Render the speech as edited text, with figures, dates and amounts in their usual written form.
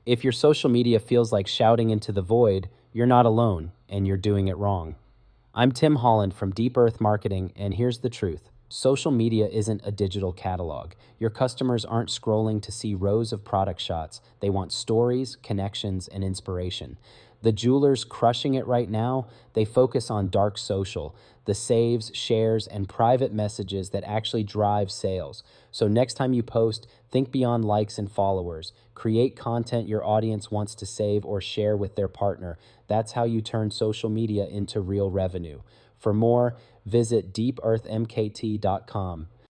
If your social media feels like shouting into the void, you're not alone and you're doing it wrong. I'm Tim Holland from Deep Earth Marketing, and here's the truth. Social media isn't a digital catalog. Your customers aren't scrolling to see rows of product shots. They want stories, connections, and inspiration. The jewelers crushing it right now, they focus on dark social, the saves, shares, and private messages that actually drive sales. So next time you post, think beyond likes and followers. Create content your audience wants to save or share with their partner. That's how you turn social media into real revenue. For more, visit deepearthmkt.com.